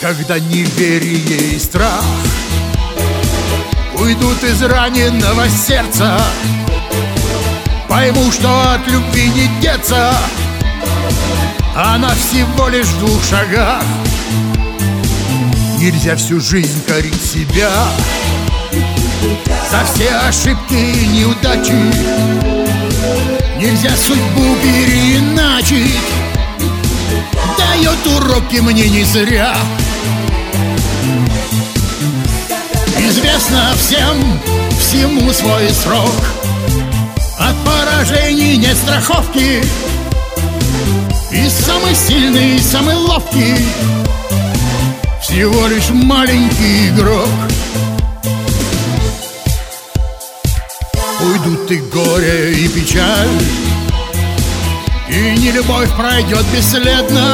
когда неверие и страх уйдут из раненого сердца, пойму, что от любви не деться, она всего лишь в 2 шагах. Нельзя всю жизнь корить себя за все ошибки и неудачи. Нельзя судьбу переиначить, дает уроки мне не зря. Известно всем, всему свой срок. От поражений нет страховки, и самый сильный, и самый ловкий всего лишь маленький игрок. Уйдут и горе, и печаль, и нелюбовь пройдет бесследно,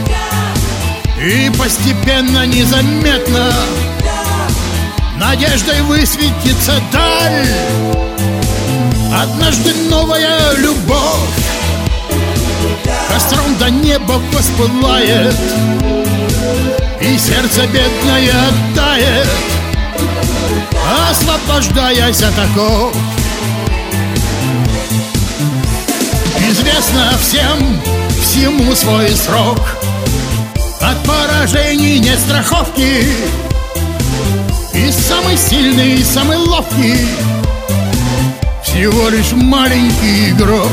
и постепенно, незаметно надеждой высветится даль. Однажды новая любовь костром до неба воспылает, и сердце бедное оттает, освобождаясь от оков. Известно всем, всему свой срок. От поражений нет страховки, и самый сильный, и самый ловкий всего лишь маленький игрок.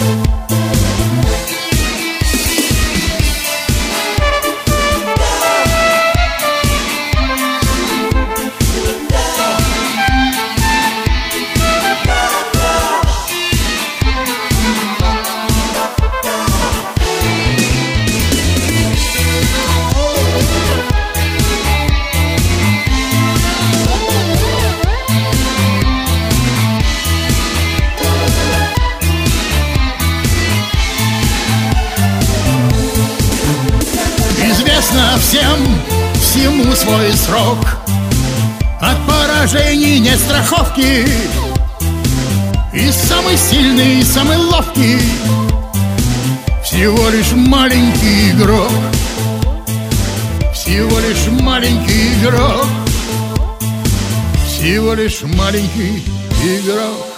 Известно всем, всему свой срок. От поражений нет страховки, и самый сильный, и самый ловкий всего лишь маленький игрок. Всего лишь маленький игрок. Всего лишь маленький игрок.